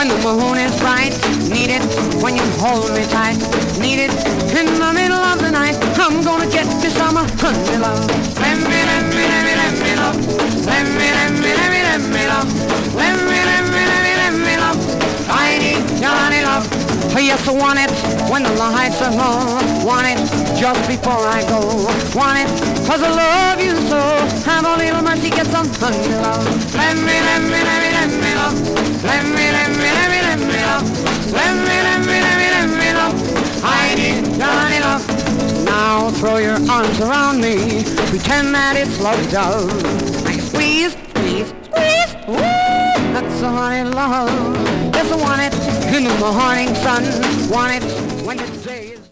when the moon is bright. Need it when you hold me tight. Need it in the middle of the night. I'm gonna get you some honey love. Let me, let me, let me, let me love. Let me, let me, let me, let me love. Let me, let me, let me, let me love. I need your honey love. Yes, I want it when the lights are low. Want it just before I go. Want it 'cause I love you so. Have a little mercy, get some honey love. Let me, let me, let me, let me love. Let me, let me, let me, let me love. Let me, let me, let me, let me love. I need your honey love. Now throw your arms around me. Pretend that it's love dove. Like squeeze, squeeze, squeeze. Woo! That's a honey love. Yes, I want it in the morning sun. Want it when it's day.